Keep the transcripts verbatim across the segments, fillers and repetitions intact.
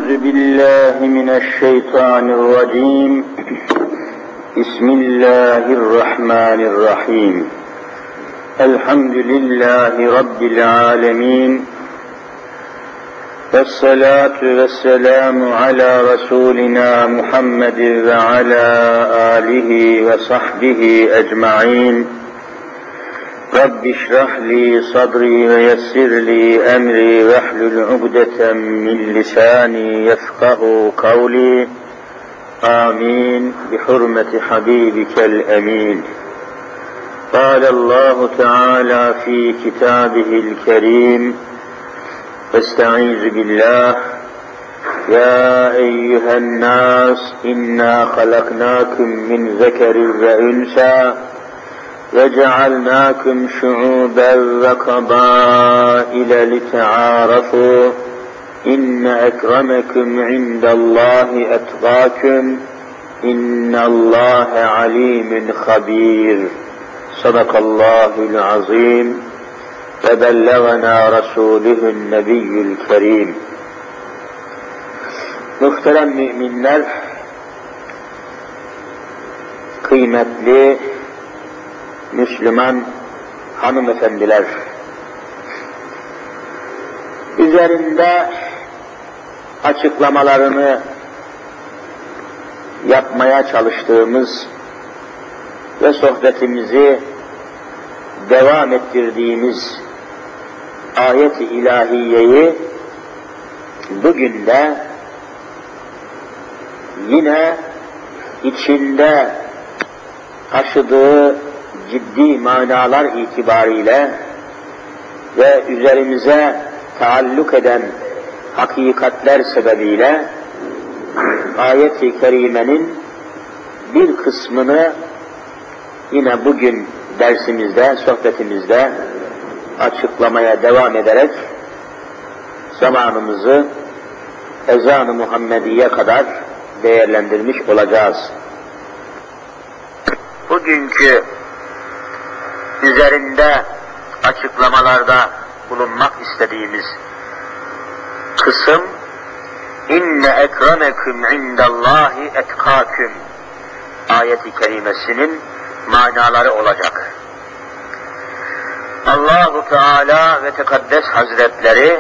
أعوذ بالله من الشيطان الرجيم بسم الله الرحمن الرحيم الحمد لله رب العالمين والصلاة والسلام على رسولنا محمد وعلى آله وصحبه أجمعين رب اشرح لي صدري ويسر لي أمري واحلل عقدة من لساني يفقه قولي آمين بحرمة حبيبك الأمين. قال الله تعالى في كتابه الكريم استعيذ بالله يا أيها الناس إنا خلقناكم من ذكر وأنثى وجعلناكم شعوبا وقبائل لتعارفوا إن أكرمكم عند الله أتقاكم إن الله عليم خبير. صدق الله العظيم وبلغنا رسوله النبي الكريم. Muhterem müminler, kıymetli Müslüman hanımefendiler, üzerinde açıklamalarını yapmaya çalıştığımız ve sohbetimizi devam ettirdiğimiz ayet-i ilahiyeyi bugün de yine içinde taşıdığı ciddi manalar itibariyle ve üzerimize taalluk eden hakikatler sebebiyle ayet-i kerimenin bir kısmını yine bugün dersimizde, sohbetimizde açıklamaya devam ederek zamanımızı ezan-ı Muhammediye kadar değerlendirmiş olacağız. Bugünkü üzerinde açıklamalarda bulunmak istediğimiz kısım inne ekremekum indallahi etkâküm ayet-i kerimesinin manaları olacak. Allah-u Teala ve Tekaddes Hazretleri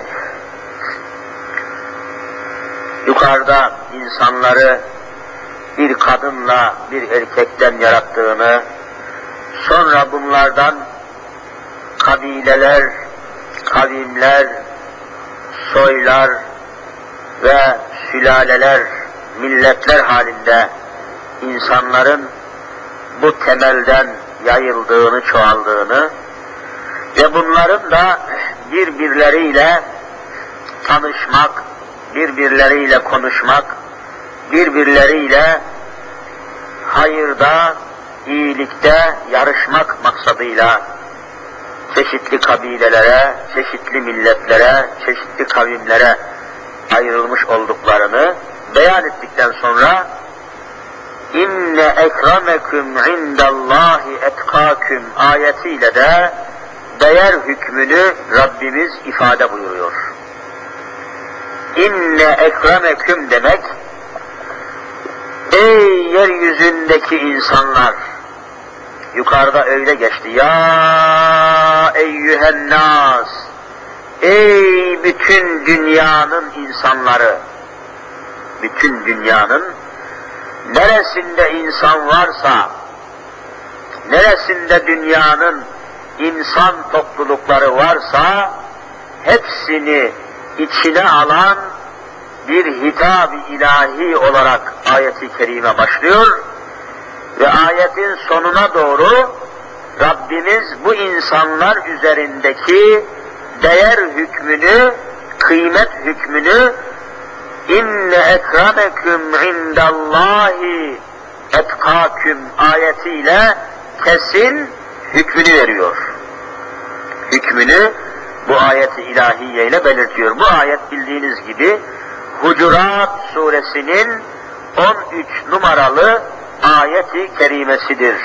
yukarıda insanları bir kadınla bir erkekten yarattığını, sonra bunlardan kabileler, kavimler, soylar ve sülaleler, milletler halinde insanların bu temelden yayıldığını, çoğaldığını ve bunların da birbirleriyle tanışmak, birbirleriyle konuşmak, birbirleriyle hayırda, iyilikte yarışmak maksadıyla çeşitli kabilelere, çeşitli milletlere, çeşitli kavimlere ayrılmış olduklarını beyan ettikten sonra inne ekremekum indallahi etkâküm ayetiyle de değer hükmünü Rabbimiz ifade buyuruyor. İnne ekremeküm demek, ey yeryüzündeki insanlar, yukarıda öyle geçti, ya eyyühennâs, ey bütün dünyanın insanları, bütün dünyanın neresinde insan varsa, neresinde dünyanın insan toplulukları varsa, hepsini içine alan bir hitab-ı ilahi olarak ayet-i kerime başlıyor ve ayetin sonuna doğru Rabbimiz bu insanlar üzerindeki değer hükmünü, kıymet hükmünü inne ekrameküm indallahi etkâküm ayetiyle kesin hükmünü veriyor. Hükmünü bu ayet-i ilahiye ile belirtiyor. Bu ayet bildiğiniz gibi Hucurat suresinin on üç numaralı ayet-i kerimesidir.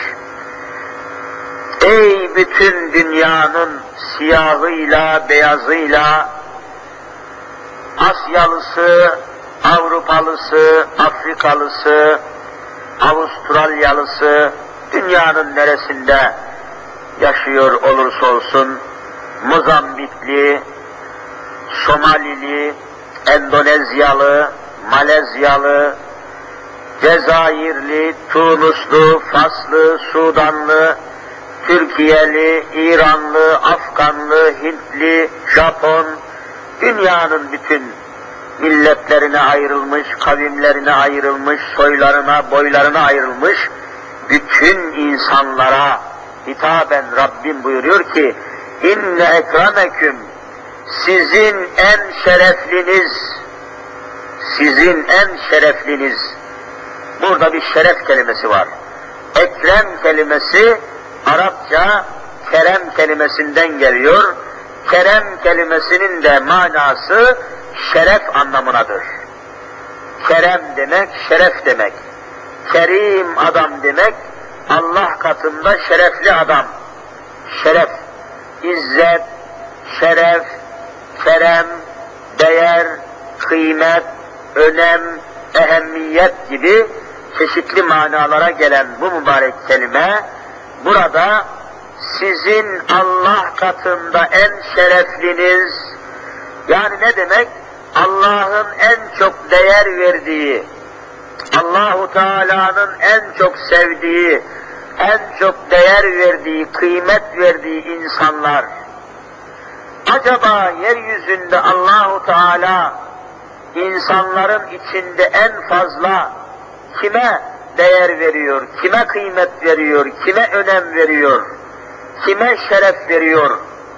Ey bütün dünyanın siyahıyla, beyazıyla, Asyalısı, Avrupalısı, Afrikalısı, Avustralyalısı, dünyanın neresinde yaşıyor olursa olsun, Mozambikli, Somalili, Endonezyalı, Malezyalı, Cezayirli, Tunuslu, Faslı, Sudanlı, Türkiyeli, İranlı, Afganlı, Hintli, Japon, dünyanın bütün milletlerine ayrılmış, kavimlerine ayrılmış, soylarına, boylarına ayrılmış, bütün insanlara hitaben Rabbim buyuruyor ki, İnne ekremeküm, sizin en şerefliniz, sizin en şerefliniz, burada bir şeref kelimesi var. Ekrem kelimesi, Arapça kerem kelimesinden geliyor. Kerem kelimesinin de manası şeref anlamınadır. Kerem demek, şeref demek. Kerim adam demek, Allah katında şerefli adam. Şeref, izzet, şeref, kerem, değer, kıymet, önem, ehemmiyet gibi çeşitli manalara gelen bu mübarek kelime, burada sizin Allah katında en şerefliniz, yani ne demek? Allah'ın en çok değer verdiği, Allahu Teala'nın en çok sevdiği, en çok değer verdiği, kıymet verdiği insanlar. Acaba yeryüzünde Allahu Teala insanların içinde en fazla kime değer veriyor, kime kıymet veriyor, kime önem veriyor, kime şeref veriyor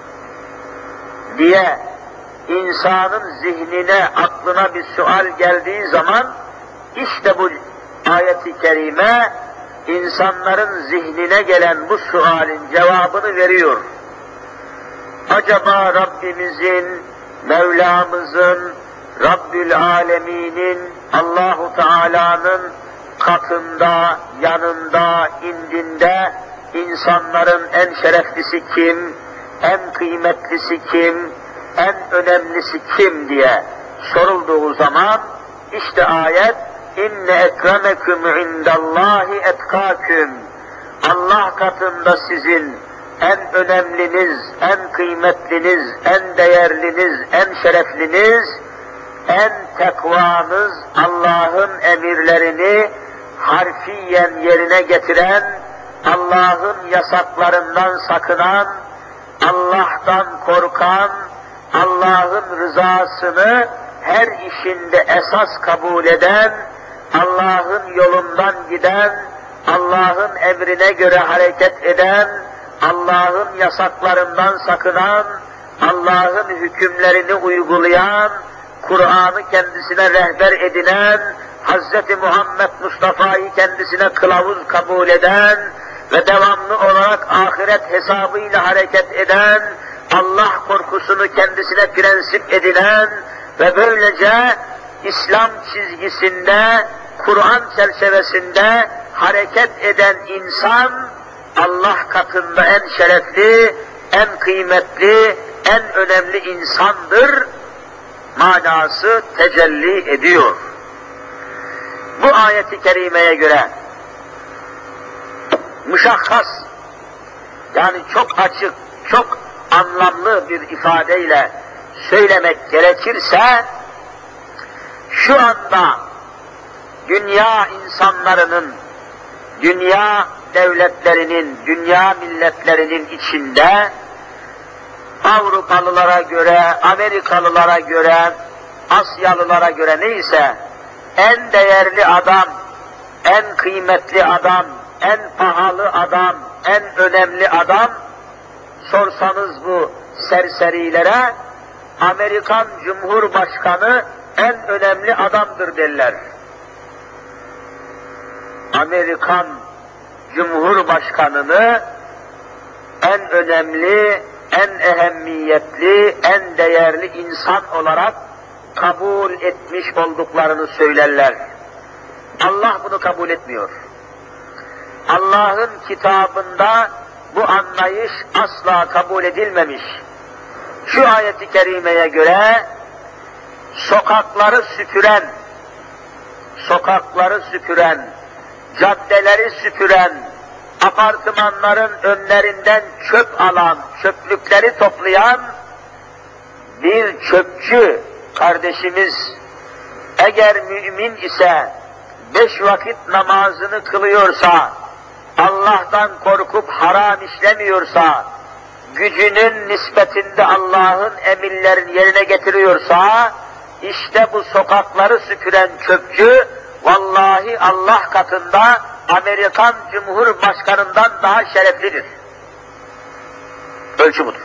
diye insanın zihnine, aklına bir sual geldiği zaman işte bu ayet-i kerime insanların zihnine gelen bu sualin cevabını veriyor. Acaba Rabbimizin, Mevlamızın, Rabbül Alemin'in, Allahu Teala'nın katında, yanında, indinde insanların en şereflisi kim, en kıymetlisi kim, en önemlisi kim diye sorulduğu zaman işte ayet inne ekremeküm indallahi etkâküm, Allah katında sizin en önemliniz, en kıymetliniz, en değerliniz, en şerefliniz, en tekvanız, Allah'ın emirlerini harfiyen yerine getiren, Allah'ın yasaklarından sakınan, Allah'tan korkan, Allah'ın rızasını her işinde esas kabul eden, Allah'ın yolundan giden, Allah'ın emrine göre hareket eden, Allah'ın yasaklarından sakınan, Allah'ın hükümlerini uygulayan, Kur'an'ı kendisine rehber edinen, Hazreti Muhammed Mustafa'yı kendisine kılavuz kabul eden ve devamlı olarak ahiret hesabıyla hareket eden, Allah korkusunu kendisine prensip edinen ve böylece İslam çizgisinde, Kur'an çerçevesinde hareket eden insan, Allah katında en şerefli, en kıymetli, en önemli insandır manası tecelli ediyor. Bu ayeti kerimeye göre müşahhas, yani çok açık, çok anlamlı bir ifadeyle söylemek gerekirse, şu anda dünya insanlarının, dünya devletlerinin, dünya milletlerinin içinde Avrupalılara göre, Amerikalılara göre, Asyalılara göre neyse en değerli adam, en kıymetli adam, en pahalı adam, en önemli adam, sorsanız bu serserilere, Amerikan Cumhurbaşkanı en önemli adamdır derler. Amerikan Cumhurbaşkanını en önemli, en ehemmiyetli, en değerli insan olarak kabul etmiş olduklarını söylerler. Allah bunu kabul etmiyor. Allah'ın kitabında bu anlayış asla kabul edilmemiş. Şu ayeti kerimeye göre sokakları süpüren, sokakları süpüren, caddeleri süpüren, apartmanların önlerinden çöp alan, çöplükleri toplayan bir çöpçü kardeşimiz eğer mümin ise, beş vakit namazını kılıyorsa, Allah'tan korkup haram işlemiyorsa, gücünün nispetinde Allah'ın emirlerini yerine getiriyorsa, işte bu sokakları süpüren çöpçü, vallahi Allah katında Amerikan Cumhurbaşkanı'ndan daha şereflidir. Ölçü budur.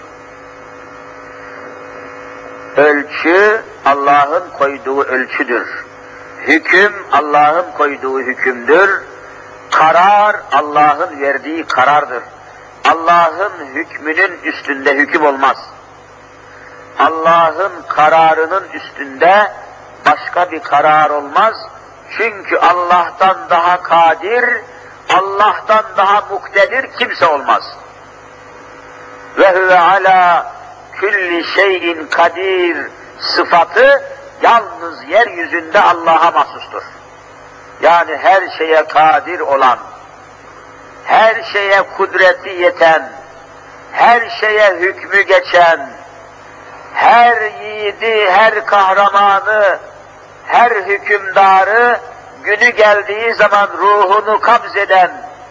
Ölçü Allah'ın koyduğu ölçüdür. Hüküm Allah'ın koyduğu hükümdür. Karar Allah'ın verdiği karardır. Allah'ın hükmünün üstünde hüküm olmaz. Allah'ın kararının üstünde başka bir karar olmaz. Çünkü Allah'tan daha kadir, Allah'tan daha muktedir kimse olmaz. Ve huve ala külli şeyin kadir sıfatı yalnız yeryüzünde Allah'a mahsustur. Yani her şeye kadir olan, her şeye kudreti yeten, her şeye hükmü geçen, her yiğidi, her kahramanı, her hükümdarı günü geldiği zaman ruhunu kabzeden,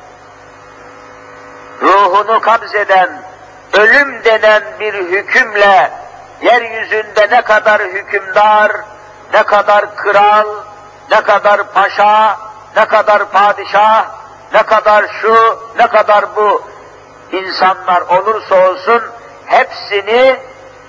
ruhunu kabzeden, ölüm denen bir hükümle yeryüzünde ne kadar hükümdar, ne kadar kral, ne kadar paşa, ne kadar padişah, ne kadar şu, ne kadar bu insanlar olursa olsun hepsini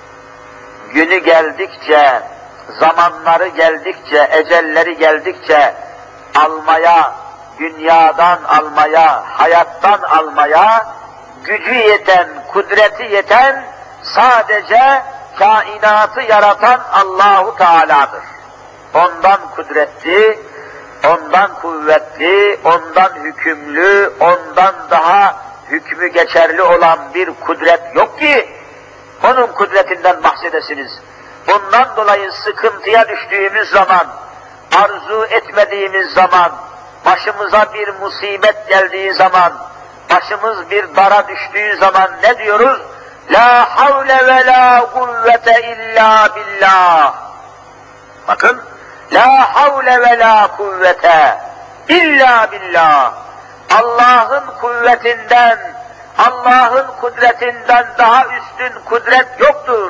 günü geldikçe, zamanları geldikçe, ecelleri geldikçe almaya, dünyadan almaya, hayattan almaya gücü yeten, kudreti yeten sadece kainatı yaratan Allahu Teala'dır. Ondan kudretli, ondan kuvvetli, ondan hükümlü, ondan daha hükmü geçerli olan bir kudret yok ki onun kudretinden bahsedesiniz. Bundan dolayı sıkıntıya düştüğümüz zaman, arzu etmediğimiz zaman, başımıza bir musibet geldiği zaman, başımız bir dara düştüğü zaman ne diyoruz? La havle ve la kuvvete illa billah. Bakın, la havle ve la kuvvete illa billah. Allah'ın kuvvetinden, Allah'ın kudretinden daha üstün kudret yoktur.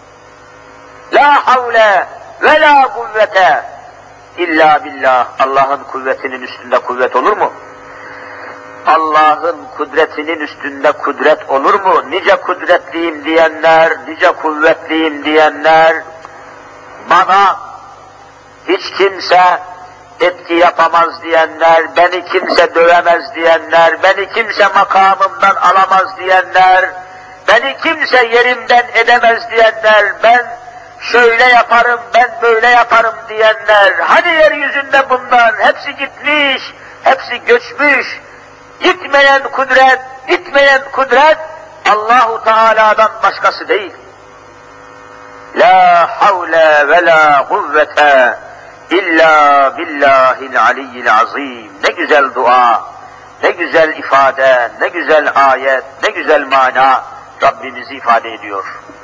La havle ve la kuvvete illa billah. Allah'ın kuvvetinin üstünde kuvvet olur mu? Allah'ın kudretinin üstünde kudret olur mu? Nice kudretliyim diyenler, nice kuvvetliyim diyenler, bana hiç kimse etki yapamaz diyenler, beni kimse dövemez diyenler, beni kimse makamımdan alamaz diyenler, beni kimse yerimden edemez diyenler, ben şöyle yaparım, ben böyle yaparım diyenler, hani yeryüzünde bunlar, hepsi gitmiş, hepsi göçmüş, gitmeyen kudret, gitmeyen kudret, Allahu Teala'dan başkası değil. La havle ve la kuvvete İlla billahil aliyyil azim. Ne güzel dua, ne güzel ifade, ne güzel ayet, ne güzel mana Rabbimiz ifade ediyor.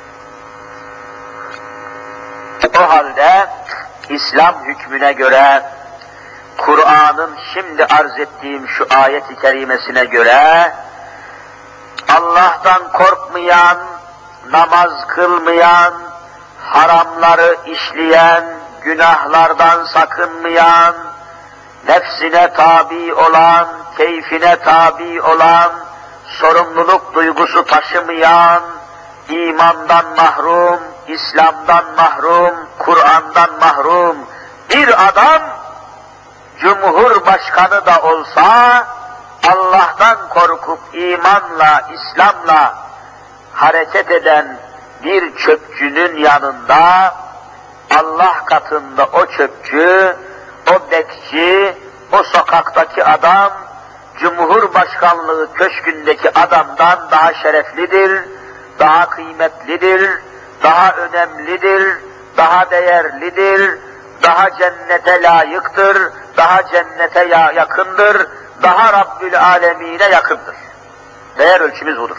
O halde İslam hükmüne göre, Kur'an'ın şimdi arz ettiğim şu ayet-i kerimesine göre, Allah'tan korkmayan, namaz kılmayan, haramları işleyen, günahlardan sakınmayan, nefsine tabi olan, keyfine tabi olan, sorumluluk duygusu taşımayan, imandan mahrum, İslam'dan mahrum, Kur'an'dan mahrum bir adam, Cumhurbaşkanı da olsa, Allah'tan korkup imanla, İslam'la hareket eden bir çöpçünün yanında, Allah katında o çöpçü, o bekçi, o sokaktaki adam, Cumhurbaşkanlığı köşkündeki adamdan daha şereflidir, daha kıymetlidir, daha önemlidir, daha değerlidir, daha cennete layıktır, daha cennete yakındır, daha Rabbül Alemine yakındır. Değer ölçümüz budur.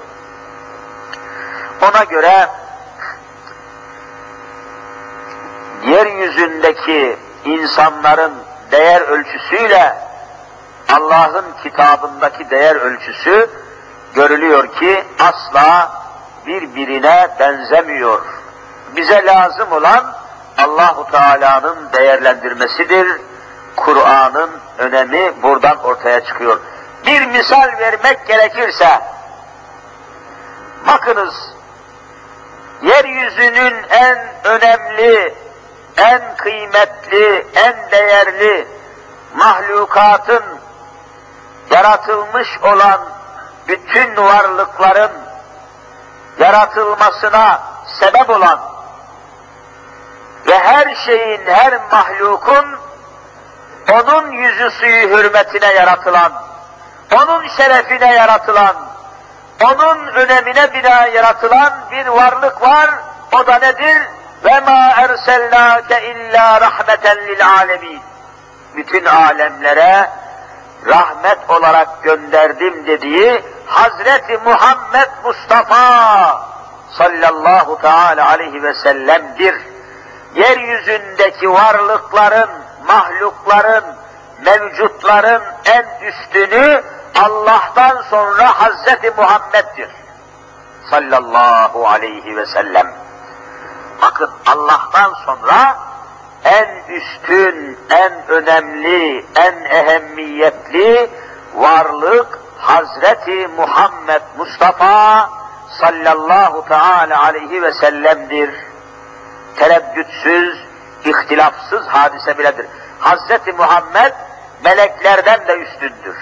Ona göre yeryüzündeki insanların değer ölçüsüyle Allah'ın kitabındaki değer ölçüsü görülüyor ki asla birbirine benzemiyor. Bize lazım olan Allahu Teala'nın değerlendirmesidir. Kur'an'ın önemi buradan ortaya çıkıyor. Bir misal vermek gerekirse, bakınız, yeryüzünün en önemli, en kıymetli, en değerli mahlukatın, yaratılmış olan bütün varlıkların yaratılmasına sebep olan ve her şeyin, her mahlukun onun yüzü suyu hürmetine yaratılan, onun şerefine yaratılan, onun önemine bina yaratılan bir varlık var. O da nedir? وَمَا اَرْسَلْنَاكَ اِلَّا رَحْمَةً لِلْعَالَمِينَ. Bütün alemlere rahmet olarak gönderdim dediği Hazreti Muhammed Mustafa sallallahu teala aleyhi ve sellem'dir. Yeryüzündeki varlıkların, mahlukların, mevcutların en üstünü Allah'tan sonra Hazreti Muhammed'dir sallallahu aleyhi ve sellem. Bakın, Allah'tan sonra en üstün, en önemli, en ehemmiyetli varlık Hazreti Muhammed Mustafa sallallahu teala aleyhi ve sellem'dir. Tereddütsüz, ihtilafsız hadise biledir. Hazreti Muhammed meleklerden de üstündür.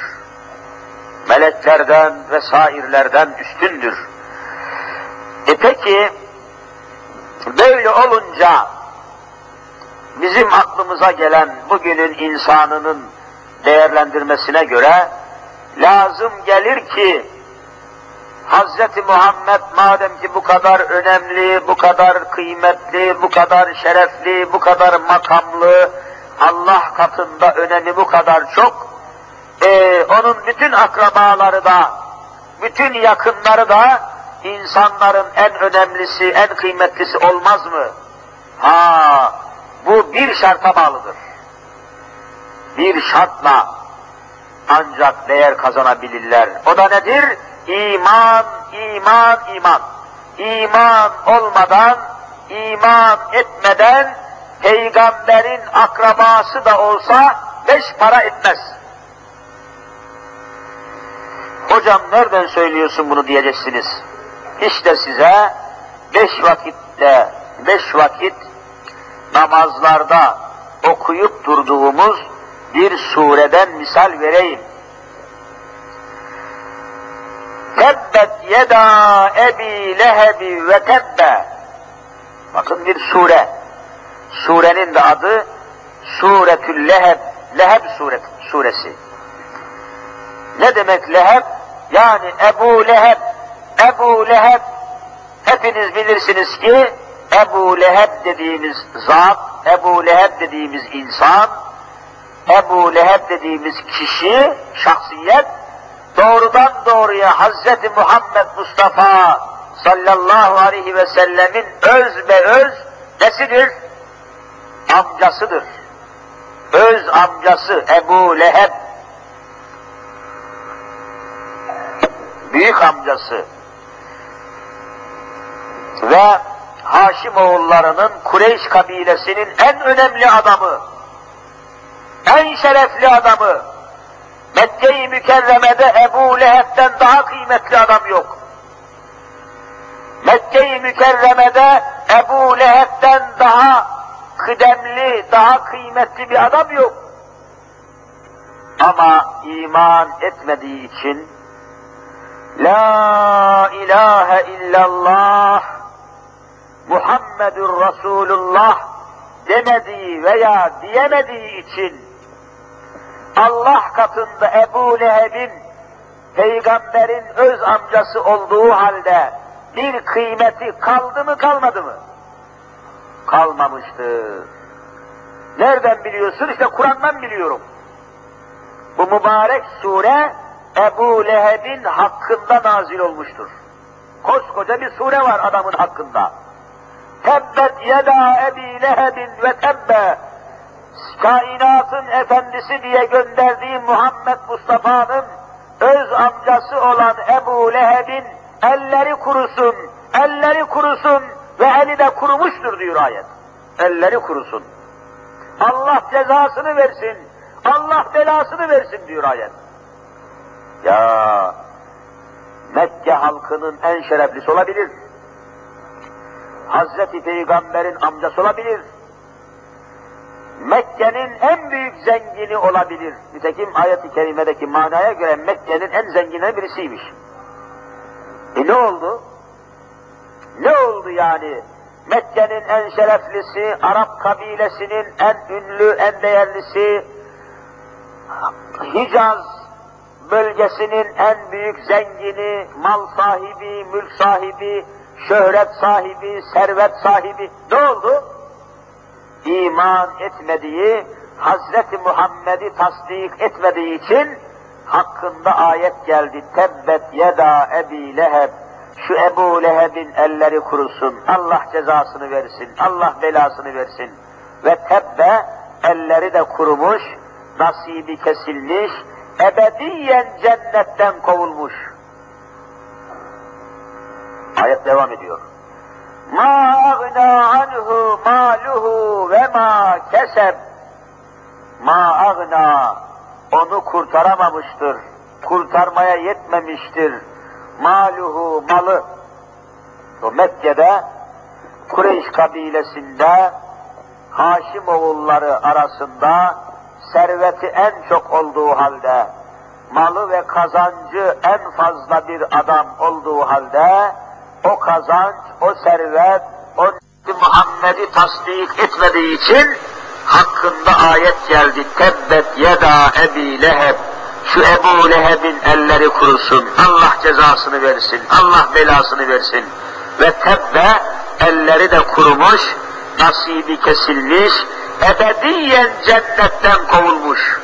Meleklerden ve sairlerden üstündür. E peki, böyle olunca bizim aklımıza gelen bugünün insanının değerlendirmesine göre lazım gelir ki Hazreti Muhammed madem ki bu kadar önemli, bu kadar kıymetli, bu kadar şerefli, bu kadar makamlı, Allah katında önemi bu kadar çok, e, onun bütün akrabaları da, bütün yakınları da insanların en önemlisi, en kıymetlisi olmaz mı? Ha, bu bir şarta bağlıdır. Bir şartla ancak değer kazanabilirler. O da nedir? İman, iman, iman. İman olmadan, iman etmeden, peygamberin akrabası da olsa beş para etmez. Hocam nereden söylüyorsun bunu diyeceksiniz. İşte size beş vakitte, beş vakit namazlarda okuyup durduğumuz bir sureden misal vereyim. Tebbet yeda ebi lehebi ve tebbe. Bakın bir sure. Surenin de adı Suretül Leheb. Leheb suret, suresi. Ne demek Leheb? Yani Ebu Leheb. Ebu Leheb, hepiniz bilirsiniz ki Ebu Leheb dediğimiz zat, Ebu Leheb dediğimiz insan, Ebu Leheb dediğimiz kişi, şahsiyet, doğrudan doğruya Hazreti Muhammed Mustafa sallallahu aleyhi ve sellemin öz ve öz nesidir? Amcasıdır. Öz amcası Ebu Leheb. Büyük amcası. Ve Haşimoğullarının Kureyş kabilesinin en önemli adamı, en şerefli adamı, Mekke-i Mükerreme'de Ebu Leheb'den daha kıymetli adam yok. Mekke-i Mükerreme'de Ebu Leheb'den daha kıdemli, daha kıymetli bir adam yok. Ama iman etmediği için La ilahe illallah Muhammedur Resulullah demediği veya diyemediği için Allah katında Ebu Leheb'in peygamberin öz amcası olduğu halde bir kıymeti kaldı mı kalmadı mı? Kalmamıştır. Nereden biliyorsun? İşte Kur'an'dan biliyorum. Bu mübarek sure Ebu Leheb'in hakkında nazil olmuştur. Koskoca bir sure var adamın hakkında. Tebbet yeda Ebi Lehebin ve tebbe. Kainatın efendisi diye gönderdiği Muhammed Mustafa'nın öz amcası olan Ebu Leheb'in elleri kurusun, elleri kurusun ve eli de kurumuştur diyor ayet. Elleri kurusun. Allah cezasını versin, Allah belasını versin diyor ayet. Ya Mekke halkının en şereflisi olabilir. Hazreti Peygamber'in amcası olabilir. Mekke'nin en büyük zengini olabilir. Nitekim ayet-i kerimedeki manaya göre Mekke'nin en zenginleri birisiymiş. E ne oldu? Ne oldu yani? Mekke'nin en şereflisi, Arap kabilesinin en ünlü, en değerlisi, Hicaz bölgesinin en büyük zengini, mal sahibi, mülk sahibi, şöhret sahibi, servet sahibi ne oldu? İman etmediği, Hazreti Muhammed'i tasdik etmediği için hakkında ayet geldi. Tebbet yeda Ebi Leheb. Şu Ebu Leheb'in elleri kurusun. Allah cezasını versin. Allah belasını versin. Ve tebbe elleri de kurumuş, nasibi kesilmiş, ebediyen cennetten kovulmuş. Ayet devam ediyor. Ma agna anhu maluhu ve ma keseb. Ma agna, onu kurtaramamıştır, kurtarmaya yetmemiştir. Maluhu, malı. O Mekke'de Kureyş kabilesinde Haşimoğulları arasında serveti en çok olduğu halde, malı ve kazancı en fazla bir adam olduğu halde, o kazanç, o servet, o Muhammed'i tasdik etmediği için hakkında ayet geldi. Tebbet yeda Ebi Leheb. Şu Ebu Leheb'in elleri kurusun. Allah cezasını versin. Allah belasını versin. Ve tebbe elleri de kurumuş, nasibi kesilmiş, ebediyen cennetten kovulmuş.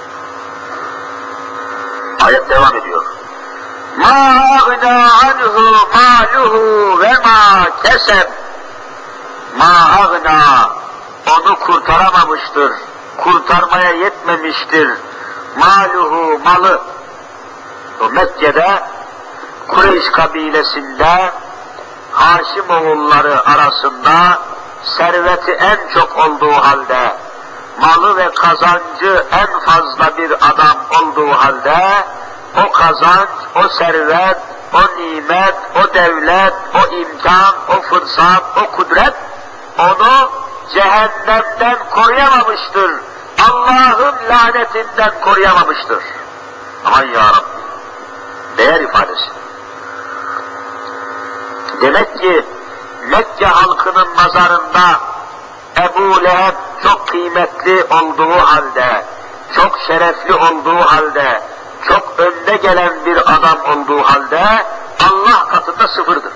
Ayet devam ediyor. Ma agna anhu maluhu ve ma keseb. Ma agna, onu kurtaramamıştır, kurtarmaya yetmemiştir. Maluhu, malı. O Mekke'de Kureyş kabilesinde Haşimoğulları arasında serveti en çok olduğu halde, malı ve kazancı en fazla bir adam olduğu halde, o kazanç, o servet, o nimet, o devlet, o imkan, o fırsat, o kudret onu cehennemden koruyamamıştır. Allah'ın lanetinden koruyamamıştır. Aman ya Rabbi. Değer ifadesi. Demek ki Mekke halkının nazarında Ebu Leheb çok kıymetli olduğu halde, çok şerefli olduğu halde, çok önde gelen bir adam olduğu halde Allah katında sıfırdır.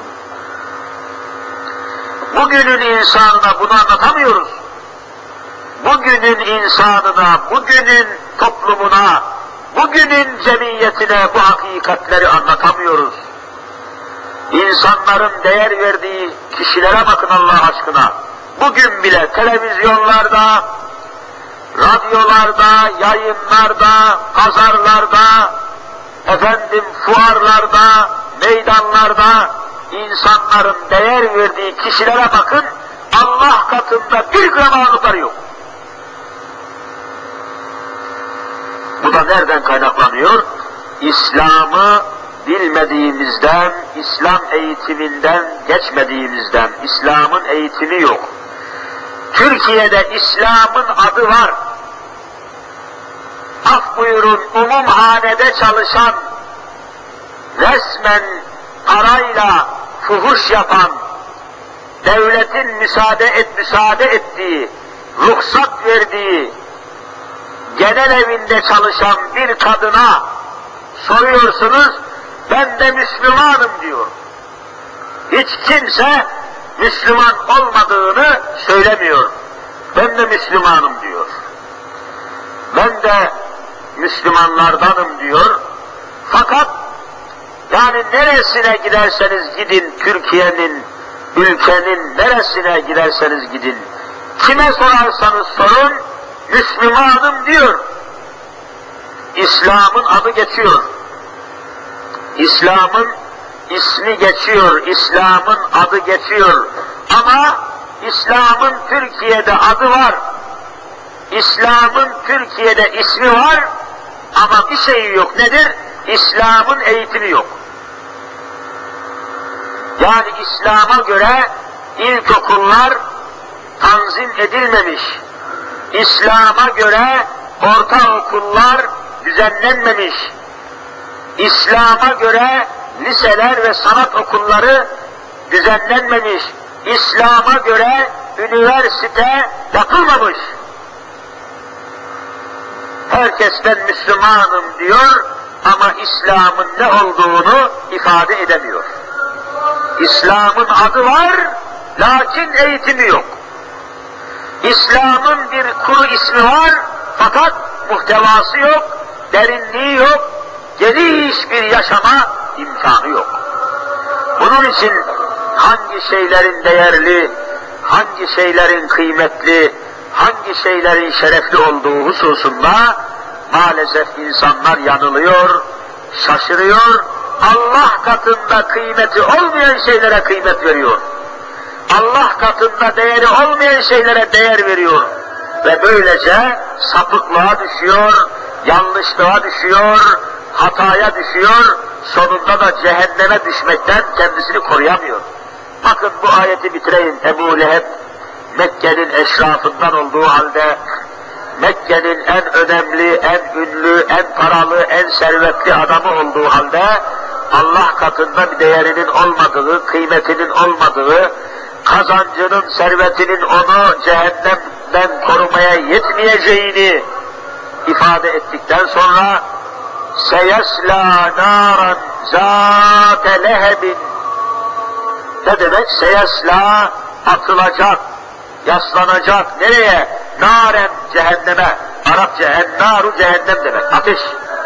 Bugünün insanına bunu anlatamıyoruz. Bugünün insanına, bugünün toplumuna, bugünün cemiyetine bu hakikatleri anlatamıyoruz. İnsanların değer verdiği kişilere bakın Allah aşkına. Bugün bile televizyonlarda, radyolarda, yayınlarda, pazarlarda, efendim fuarlarda, meydanlarda insanların değer verdiği kişilere bakın, Allah katında bir gram ağırlıkları yok. Bu da nereden kaynaklanıyor? İslam'ı bilmediğimizden, İslam eğitiminden geçmediğimizden. İslam'ın eğitimi yok. Türkiye'de İslam'ın adı var. Af buyurun, umumhanede çalışan, resmen parayla fuhuş yapan, devletin müsaade et müsaade ettiği, ruhsat verdiği, genel evinde çalışan bir kadına soruyorsunuz, ben de Müslümanım diyor. Hiç kimse Müslüman olmadığını söylemiyor. Ben de Müslümanım diyor. Ben de Müslümanlardanım diyor. Fakat yani neresine giderseniz gidin, Türkiye'nin, ülkenin neresine giderseniz gidin, kime sorarsanız sorun, Müslümanım diyor. İslam'ın adı geçiyor. İslam'ın ismi geçiyor, İslam'ın adı geçiyor. Ama İslam'ın Türkiye'de adı var. İslam'ın Türkiye'de ismi var ama bir şeyi yok. Nedir? İslam'ın eğitimi yok. Yani İslam'a göre ilkokullar tanzim edilmemiş. İslam'a göre ortaokullar düzenlenmemiş. İslam'a göre liseler ve sanat okulları düzenlenmemiş. İslam'a göre üniversite yapılmamış. Herkes ben Müslümanım diyor ama İslam'ın ne olduğunu ifade edemiyor. İslam'ın adı var, lakin eğitimi yok. İslam'ın bir kuru ismi var, fakat muhtevası yok, derinliği yok, geniş bir yaşama imkanı yok. Bunun için hangi şeylerin değerli, hangi şeylerin kıymetli, hangi şeylerin şerefli olduğu hususunda maalesef insanlar yanılıyor, şaşırıyor, Allah katında kıymeti olmayan şeylere kıymet veriyor. Allah katında değeri olmayan şeylere değer veriyor. Ve böylece sapıklığa düşüyor, yanlışlığa düşüyor, hataya düşüyor, sonunda da cehenneme düşmekten kendisini koruyamıyor. Bakın bu ayeti bitireyim. Ebu Leheb, Mekke'nin eşrafından olduğu halde, Mekke'nin en önemli, en ünlü, en paralı, en servetli adamı olduğu halde, Allah katında bir değerinin olmadığı, kıymetinin olmadığı, kazancının, servetinin onu cehennemden korumaya yetmeyeceğini ifade ettikten sonra seyesla naran zâte lehebin, ne demek? Seyesla atılacak, yaslanacak. Nereye? Naren, cehenneme. Arapça ennâru cehennem demek. Ateş.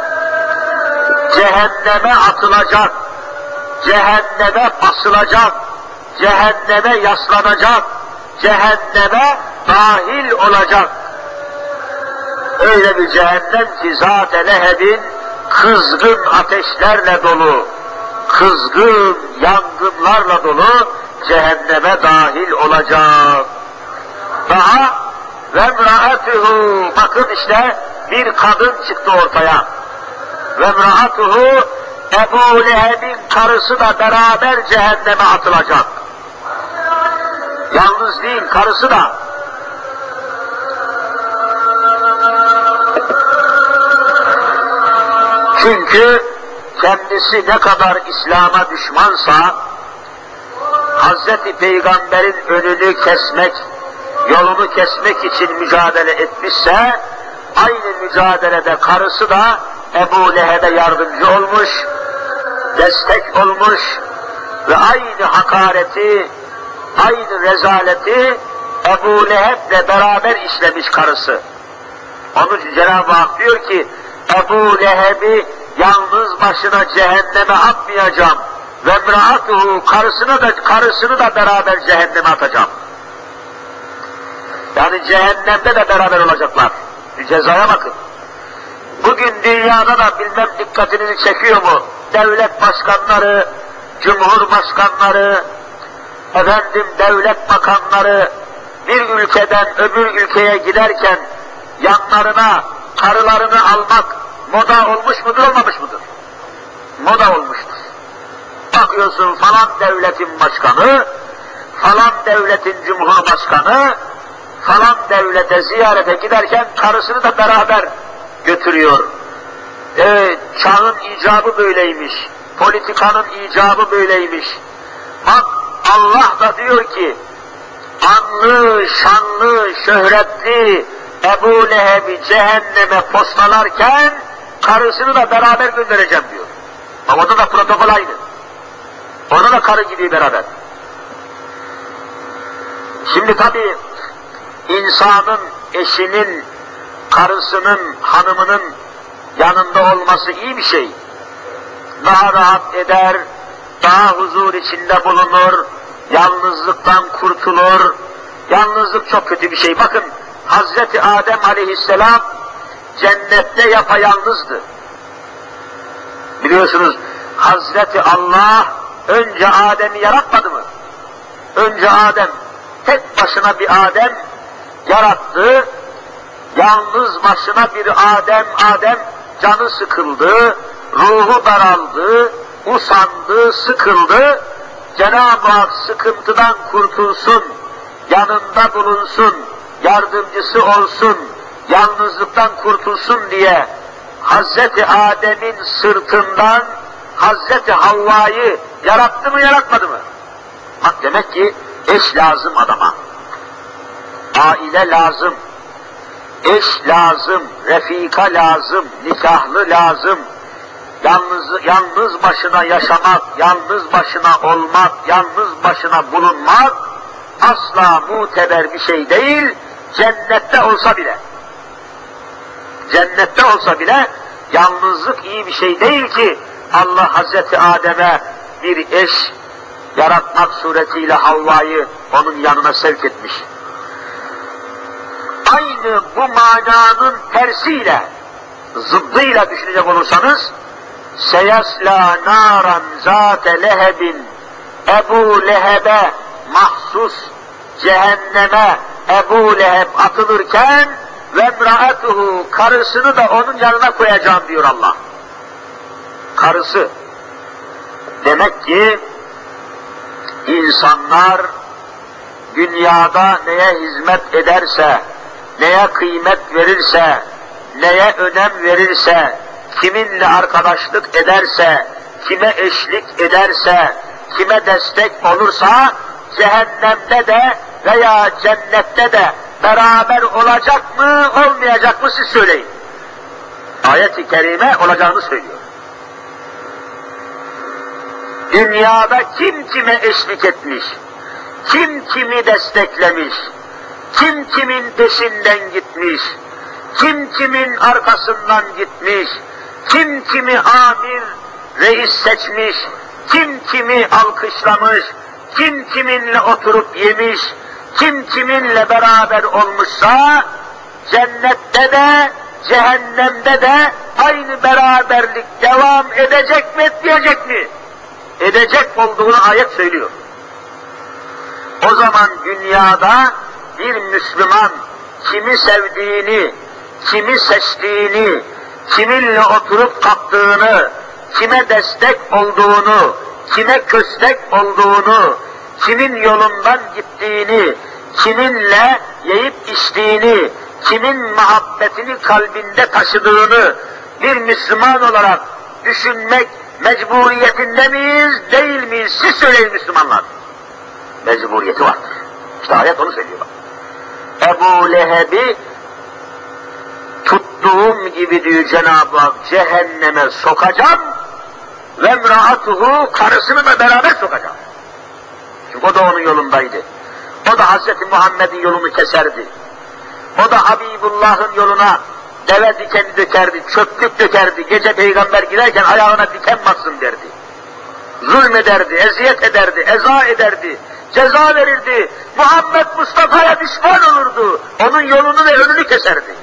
Cehenneme atılacak, cehenneme basılacak, cehenneme yaslanacak, cehenneme dahil olacak. Öyle bir cehennem ki zâte lehebin kızgın ateşlerle dolu, kızgın yangınlarla dolu cehenneme dahil olacak. Daha ve emra'atuhu, bakın işte bir kadın çıktı ortaya. Ve emra'atuhu, Ebu Leheb'in karısı da beraber cehenneme atılacak. Yalnız değil, karısı da. Çünkü kendisi ne kadar İslam'a düşmansa, Hazreti Peygamber'in önünü kesmek, yolunu kesmek için mücadele etmişse, aynı mücadelede karısı da Ebu Leheb'e yardımcı olmuş, destek olmuş ve aynı hakareti, aynı rezaleti Ebu Leheb'le beraber işlemiş karısı. Onun için Cenab-ı Hak diyor ki, Ebu Leheb'i yalnız başına cehenneme atmayacağım ve emra'atuhu, karısını da, karısını da beraber cehenneme atacağım. Yani cehennemde de beraber olacaklar. Bir cezaya bakın. Bugün dünyada da bilmem dikkatinizi çekiyor mu? Devlet başkanları, cumhurbaşkanları, efendim devlet bakanları bir ülkeden öbür ülkeye giderken yanlarına karılarını almak moda olmuş mudur, olmamış mıdır? Moda olmuştur. Bakıyorsun falan devletin başkanı, falan devletin cumhurbaşkanı, falan devlete ziyarete giderken karısını da beraber götürüyor. Ee, çağın icabı böyleymiş, politikanın icabı böyleymiş. Bak Allah da diyor ki, anlı, şanlı, şöhretli Ebu Leheb'i cehenneme postalarken karısını da beraber göndereceğim diyor. Ama orada da protokol aynı. Orada da karı gidiyor beraber. Şimdi tabii insanın eşinin, karısının, hanımının yanında olması iyi bir şey. Daha rahat eder, daha huzur içinde bulunur, yalnızlıktan kurtulur. Yalnızlık çok kötü bir şey. Bakın, Hazreti Adem aleyhisselam cennette yapayalnızdı. Biliyorsunuz, Hazreti Allah önce Adem'i yaratmadı mı? Önce Adem, tek başına bir Adem yarattı. Yalnız başına bir Adem, Adem canı sıkıldı, ruhu daraldı, usandı, sıkıldı. Cenab-ı Hak sıkıntıdan kurtulsun, yanında bulunsun, yardımcısı olsun, yalnızlıktan kurtulsun diye Hazreti Adem'in sırtından Hazreti Havva'yı yarattı mı, yaratmadı mı? Bak, demek ki eş lazım adama, aile lazım, eş lazım, refika lazım, nikahlı lazım. Yalnız, yalnız başına yaşamak, yalnız başına olmak, yalnız başına bulunmak asla muteber bir şey değil, cennette olsa bile. Cennette olsa bile yalnızlık iyi bir şey değil ki Allah Hazreti Adem'e bir eş yaratmak suretiyle Havva'yı onun yanına sevk etmiş. Aynı bu mananın tersiyle, zıddıyla düşünecek olursanız, seyasla naran zâte lehebin, Ebu Leheb'e mahsus cehenneme Ebu Leheb atılırken ve emra'atuhu, karısını da onun yanına koyacağım diyor Allah. Karısı. Demek ki insanlar dünyada neye hizmet ederse, neye kıymet verirse, neye önem verirse, kiminle arkadaşlık ederse, kime eşlik ederse, kime destek olursa, cehennemde de veya cennette de beraber olacak mı, olmayacak mı siz söyleyin. Ayet-i kerime olacağını söylüyor. Dünyada kim kime eşlik etmiş, kim kimi desteklemiş, kim kimin peşinden gitmiş, kim kimin arkasından gitmiş, kim kimi amir, reis seçmiş, kim kimi alkışlamış, kim kiminle oturup yemiş, kim kiminle beraber olmuşsa, cennette de, cehennemde de aynı beraberlik devam edecek mi, etmeyecek mi? Edecek olduğunu ayet söylüyor. O zaman dünyada bir Müslüman kimi sevdiğini, kimi seçtiğini, kiminle oturup kalktığını, kime destek olduğunu, kime köstek olduğunu, kimin yolundan gittiğini, kiminle yiyip içtiğini, kimin muhabbetini kalbinde taşıdığını bir Müslüman olarak düşünmek mecburiyetinde miyiz, değil miyiz? Siz söyleyin Müslümanlar. Mecburiyeti vardır. İşte ayet onu söylüyor. Ebu Leheb'i tuttuğum gibi diyor Cenab-ı Hak, cehenneme sokacağım ve emra'atuhu, karısını da beraber sokacağım. Çünkü o da onun yolundaydı. O da Hazreti Muhammed'in yolunu keserdi. O da Habibullah'ın yoluna deve dikeni dökerdi, çöplük dökerdi, gece peygamber girerken ayağına diken bassın derdi. Zulmederdi, eziyet ederdi, eza ederdi, ceza verirdi. Muhammed Mustafa'ya düşman olurdu. Onun yolunu ve önünü keserdi.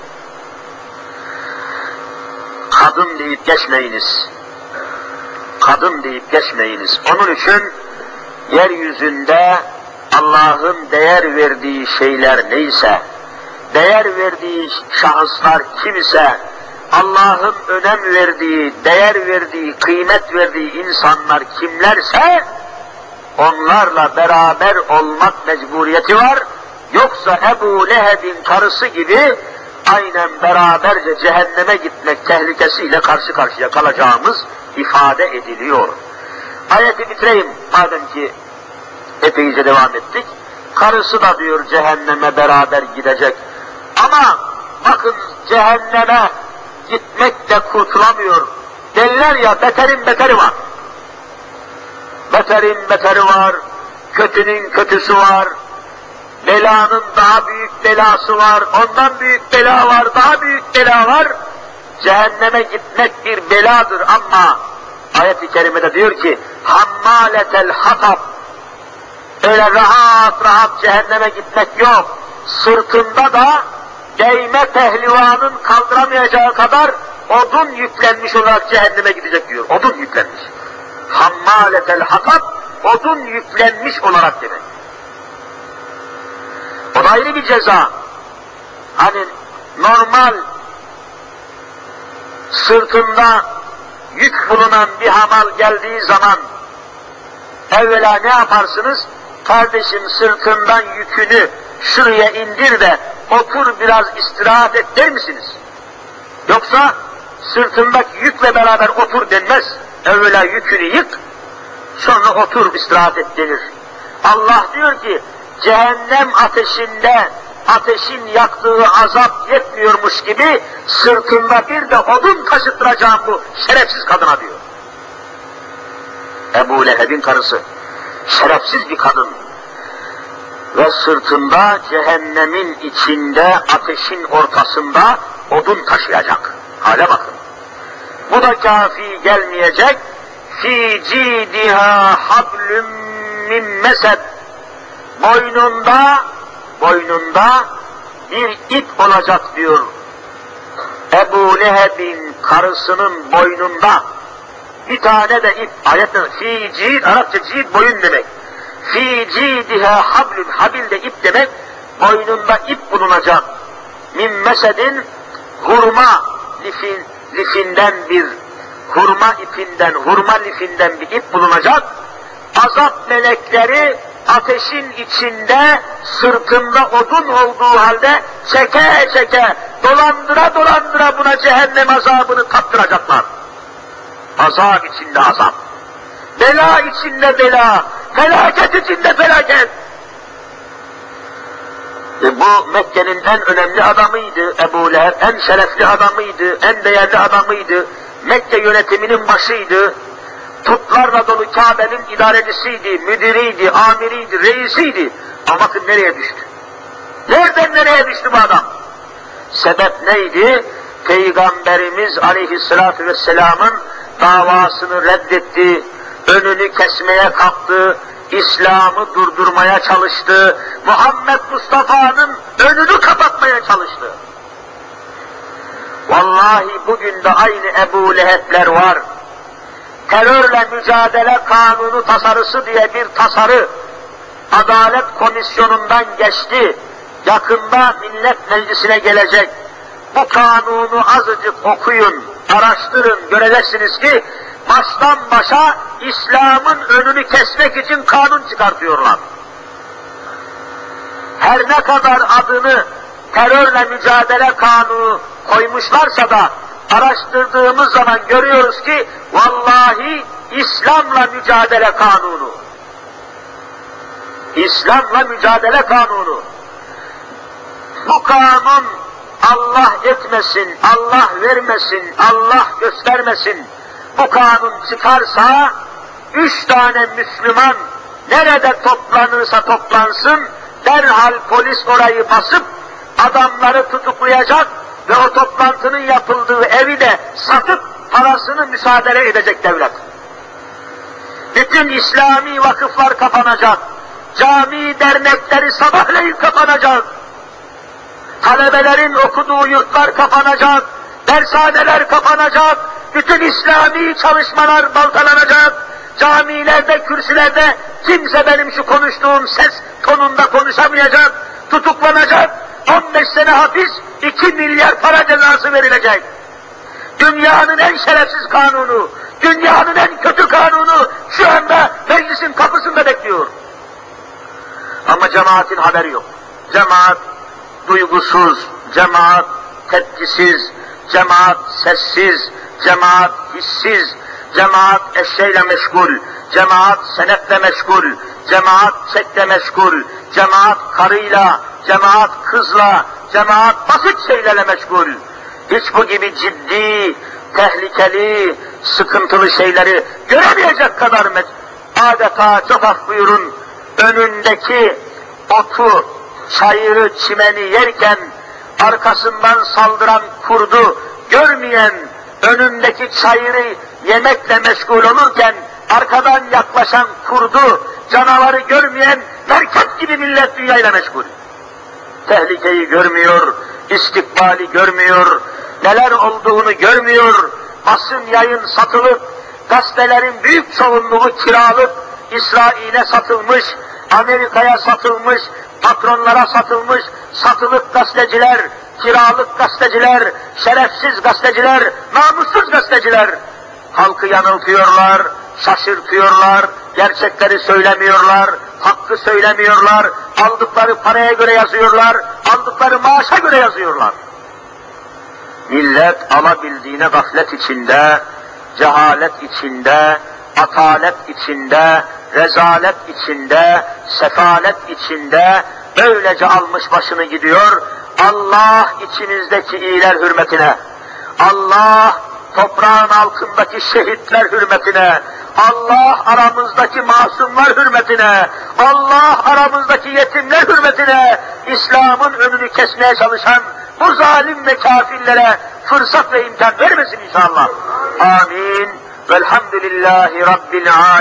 Kadın deyip geçmeyiniz. Kadın deyip geçmeyiniz. Onun için yeryüzünde Allah'ın değer verdiği şeyler neyse, değer verdiği şahıslar kimse, Allah'ın önem verdiği, değer verdiği, kıymet verdiği insanlar kimlerse, onlarla beraber olmak mecburiyeti var. Yoksa Ebu Leheb'in karısı gibi aynen beraberce cehenneme gitmek tehlikesiyle karşı karşıya kalacağımız ifade ediliyor. Ayeti bitireyim madem ki epeyce devam ettik. Karısı da diyor cehenneme beraber gidecek. Ama bakın, cehenneme gitmek de kurtulamıyor. Derler ya, beterin beteri var. Beterin beteri var, kötünün kötüsü var. belanın daha büyük belası var, ondan büyük bela var, daha büyük bela var. Cehenneme gitmek bir beladır ama ayet-i kerimede diyor ki hammaletel hatab, öyle rahat rahat cehenneme gitmek yok. Sırtında da değme pehlivanın kaldıramayacağı kadar odun yüklenmiş olarak cehenneme gidecek diyor. Odun yüklenmiş. Hammaletel hatab, odun yüklenmiş olarak demek. O da ayrı bir ceza. Hani normal sırtında yük bulunan bir hamal geldiği zaman evvela ne yaparsınız? Kardeşim sırtından yükünü şuraya indir de otur biraz istirahat et der misiniz? Yoksa sırtındaki yükle beraber otur denmez. Evvela yükünü yık, sonra otur istirahat et denir. Allah diyor ki cehennem ateşinde ateşin yaktığı azap yetmiyormuş gibi sırtında bir de odun taşıttıracağım bu şerefsiz kadına diyor. Ebu Leheb'in karısı, şerefsiz bir kadın ve sırtında cehennemin içinde ateşin ortasında odun taşıyacak. Hale bakın. Bu da kafi gelmeyecek. Fi cidiha hablum min mesed, boynunda boynunda bir ip olacak diyor. Ebu Leheb'in karısının boynunda bir tane de ip. Ayette fi cid, Arapça cid boyun demek. Fi cidiha hablun, habil de ip demek. Boynunda ip bulunacak. Min mesedin, hurma lifin, lifinden bir hurma ipinden, hurma lifinden bir ip bulunacak. Azap melekleri ateşin içinde sırtında odun olduğu halde çeke çeke dolandıra dolandıra buna cehennem azabını tattıracaklar. Azap içinde azap, bela içinde bela, felaket içinde felaket. E bu Mekke'nin en önemli adamıydı Ebu Leheb, en şerefli adamıydı, en değerli adamıydı, Mekke yönetiminin başıydı. Putlarla dolu Kabe'nin idarecisiydi, müdiriydi, amiriydi, reisiydi. Ama bakın nereye düştü? Nereden nereye düştü bu adam? Sebep neydi? Peygamberimiz Aleyhisselatü Vesselam'ın davasını reddetti, önünü kesmeye kalktı, İslam'ı durdurmaya çalıştı, Muhammed Mustafa'nın önünü kapatmaya çalıştı. Vallahi bugün de aynı Ebu Leheb'ler var. Terörle mücadele kanunu tasarısı diye bir tasarı Adalet Komisyonu'ndan geçti. Yakında Millet Meclisi'ne gelecek. Bu kanunu azıcık okuyun, araştırın, göreceksiniz ki baştan başa İslam'ın önünü kesmek için kanun çıkartıyorlar. Her ne kadar adını terörle mücadele kanunu koymuşlarsa da araştırdığımız zaman görüyoruz ki vallahi İslam'la mücadele kanunu. İslam'la mücadele kanunu. Bu kanun Allah etmesin, Allah vermesin, Allah göstermesin. Bu kanun çıkarsa üç tane Müslüman nerede toplanırsa toplansın derhal polis orayı basıp adamları tutuklayacak ve o toplantının yapıldığı evi de satıp parasını müsaade edecek devlet. Bütün İslami vakıflar kapanacak, cami dernekleri sabahleyin kapanacak, talebelerin okuduğu yurtlar kapanacak, dershaneler kapanacak, bütün İslami çalışmalar baltalanacak, camilerde, kürsülerde kimse benim şu konuştuğum ses tonunda konuşamayacak, tutuklanacak, on beş sene hapis, iki milyar para cezası verilecek. Dünyanın en şerefsiz kanunu, dünyanın en kötü kanunu şu anda meclisin kapısında bekliyor. Ama cemaatin haberi yok. Cemaat duygusuz, cemaat tepkisiz, cemaat sessiz, cemaat hissiz, cemaat eşeğiyle meşgul, cemaat senetle meşgul, cemaat çekle meşgul, cemaat karıyla, cemaat kızla, cemaat basit şeylerle meşgul. Hiç bu gibi ciddi, tehlikeli, sıkıntılı şeyleri göremeyecek kadar adeta çok af buyurun, önündeki otu çayırı, çimeni yerken arkasından saldıran kurdu görmeyen, önündeki çayırı yemekle meşgul olurken arkadan yaklaşan kurdu, canavarı görmeyen merkep gibi millet dünyayla meşgul. Tehlikeyi görmüyor, istikbali görmüyor, neler olduğunu görmüyor, basın yayın satılıp, gazetelerin büyük çoğunluğu kiralık, İsrail'e satılmış, Amerika'ya satılmış, patronlara satılmış, satılık gazeteciler, kiralık gazeteciler, şerefsiz gazeteciler, namussuz gazeteciler, halkı yanıltıyorlar, şaşırtıyorlar, gerçekleri söylemiyorlar, hakkı söylemiyorlar, aldıkları paraya göre yazıyorlar, aldıkları maaşa göre yazıyorlar. Millet alabildiğine gaflet içinde, cehalet içinde, atalet içinde, rezalet içinde, sefalet içinde böylece almış başını gidiyor. Allah içimizdeki iyiler hürmetine, Allah toprağın altındaki şehitler hürmetine, Allah aramızdaki masumlar hürmetine, Allah aramızdaki yetimler hürmetine, İslam'ın önünü kesmeye çalışan bu zalim ve kafirlere fırsat ve imkan vermesin inşallah. Amin. Velhamdülillahi Rabbil alemin.